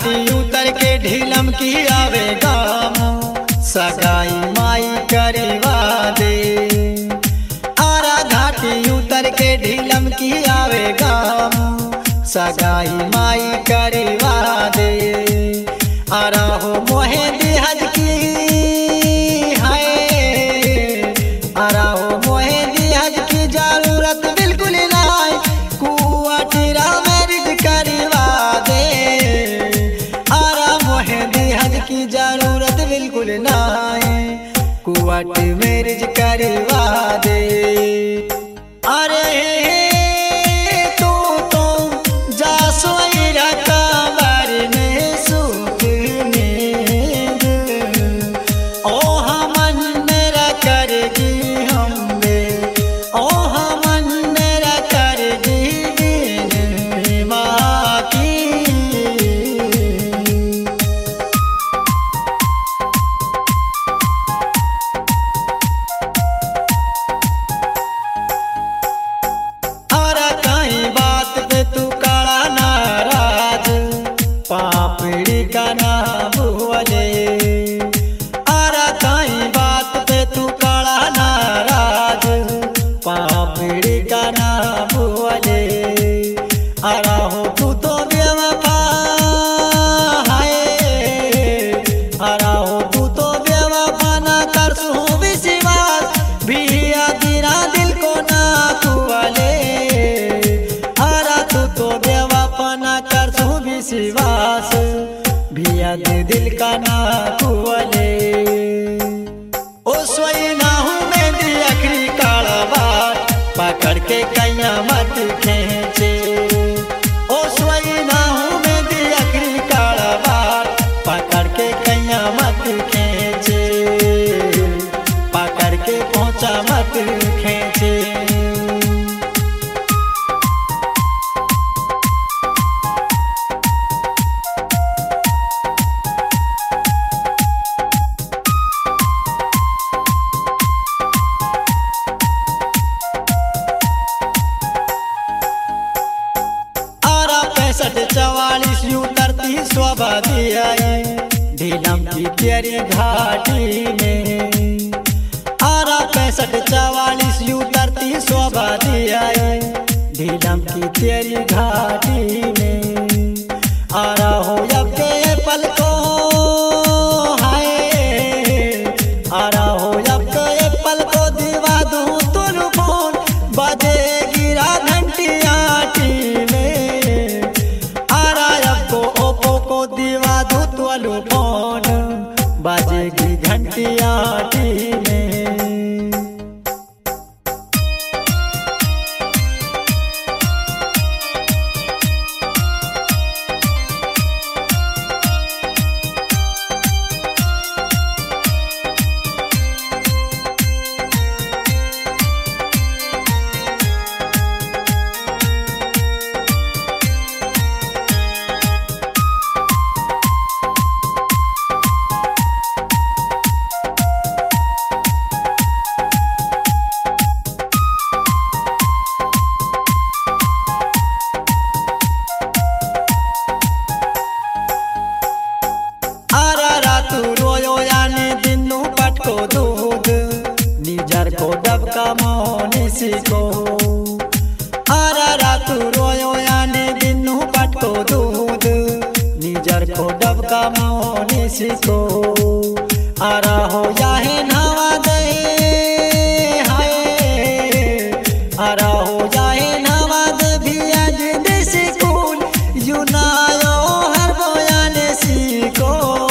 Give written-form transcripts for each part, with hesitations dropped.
घाटी उतर के ढीलम की आवे गाम सगाई माई करवा दे। आरा घाटी उतर के ढीलम की आवे गाम सगाई माई करवा दे। आरा हो मोहे दिहज की है, आरा हो मोहे दिहज की जरूरत बिल्कुल नहीं, कुआटिरा मैरिज करवा दे। आरा मोहे दिहज की जरूरत बिल्कुल नहीं, कुआट मैरिज करवा दे। अरे पापड़ी का ना भूले। आरा कहीं बात पे तू काला नाराज, पापड़ी का ना भूले। आरा हो तू तो बेवफा है, आरा हो तू तो बेवफा ना कर सू विश्वास भी तेरा दिल को ना खुले। आरा तू तो बेवफा ना कर सू विश्वास भिया दे दिल का ना खुले। ओ सोई ना हूँ मैं दी अखरी काला बात पकड़ के कैया मत खींचे। ओ सोई ना हूँ मैं दी अखरी काला बात पकड़ के कैया मत खींचे, पकड़ के पहुँचा मत खींचे। पैंसठ 44 उतरती शोभा आई ढीलम की तेरी घाटी में। आरा 65 44 उतरती शोभा आई ढीलम की तेरी घाटी में। आरा हो अब के पल को है, आरा हो अब के पल को दीवा दूं तुल फोन बजे गिरा घंटी आटी में। दीवा दो तुअलु फोन बाजेगी घंटी आटी में। दूध निजर को डबका मोनिसी को। आरा रातू रोयो यानी दिनू पटको दूध निजर को डबका मोनिसी को। आरा हो जाहे नवा दे हाय, आरा हो जाहे नवा दे भी आज देसी कूल यूनायो हर बोयाने सीखो।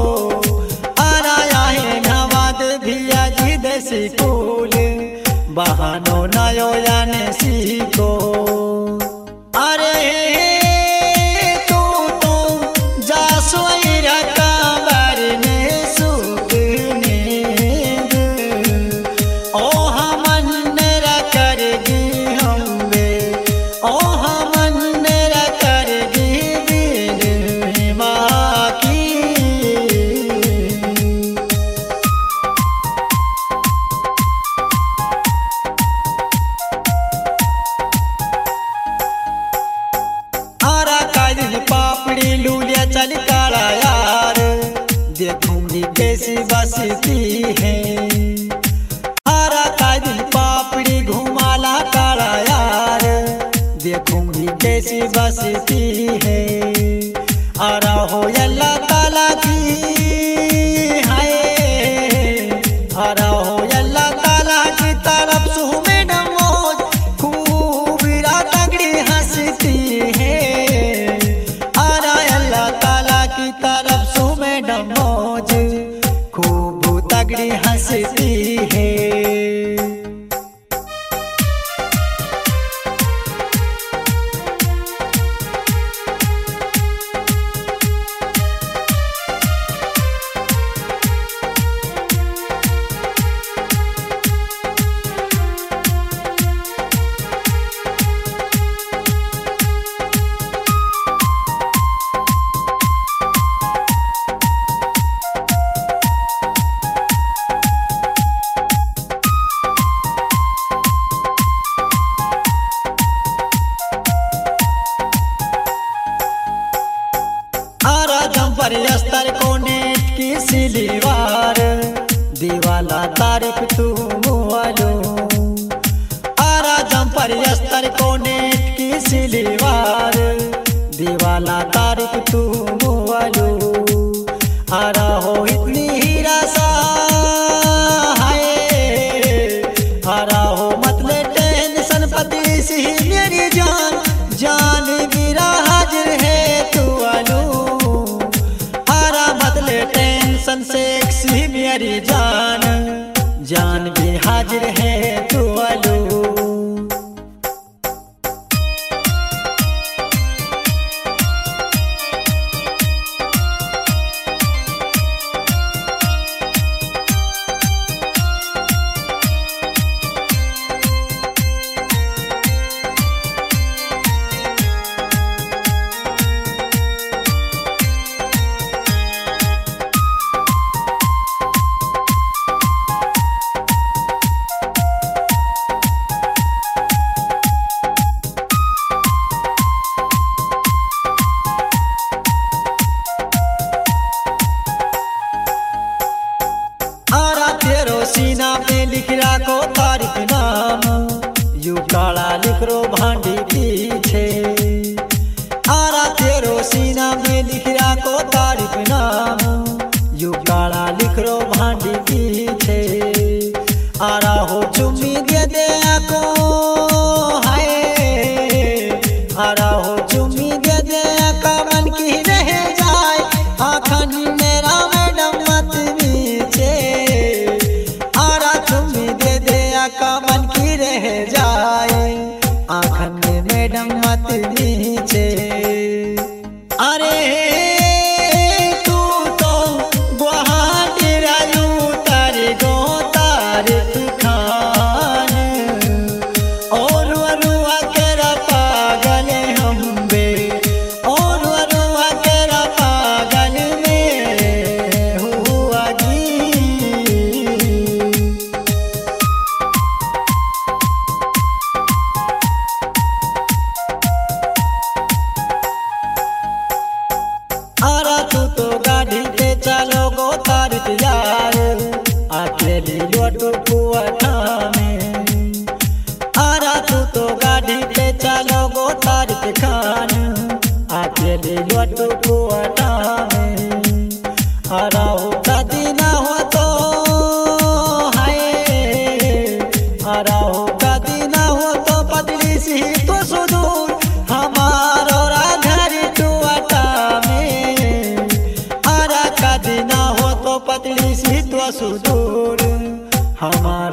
स्कूल बहानो नयो याने सीखो। अरे तू तो जा सोई रखा बार में सुख नींद। कैसी बसती है। आरा का दिन पापड़ी घुमाला काला यार, देखूंगी कैसी बसती है। आरा हो अल्लाह ताला की हाय, आरा हो अल्लाह ताला की तरफ से मैडम मौज, खूब तगड़ी हंसती है। आरा अल्लाह ताला की तरफ से मैडम मौज, खूब तगड़ी हंसती है। अस्तर को नेट की सिलीवार, दीवाला तारीफ तू मुआलो। आरा जम्पर अस्तर को नेट की सिलीवार, दीवाला तारीफ तू मुआलो। आरा हो इतनी हीरा सा हाय, आरा हो मतले टेंशन पति सी मेरी जान, जान मेरा हाजिर है तू आलू। टेंशन सेक्सी मेरी जान, जान भी हाजिर है तू आलू। सीना पे लिख राखो तारीफ नाम, यू काला लिख रो भांडी पीछे। आरा तेरो सीना में लिख राखो तारीफ नाम, यू काला लिख रो भांडी पीछे। आरा हो चुम्मी दे दे आको हाय, आरा हो चुम्मी दे दे आका मन की रह जाए आखन मेरा मैडम मत नीचे। का मन की रह जाए आँखन में मैडम मत नीचे। अरे तू तो गुवाहाटी राजू तारे गो तारीफ खान, और वरुआ केरा पागल हम बे, और वरुआ केरा पागल में हुआ जी। आरा तू तो गाड़ी पे चलो गो तारीफ यार, अकेली लोटो कुआठा में। आरा तू तो गाड़ी पे चलो गो तारीफ खान, अकेली लोटो कुआठा में। आरा हो कदी ना हो तो हाय, आरा हो कदी ना हो तो पतली सी तो सुदूर हमारो राधरी टुआटा में। आरा का दिन हो तो पतली सी तो सुदूर हमारा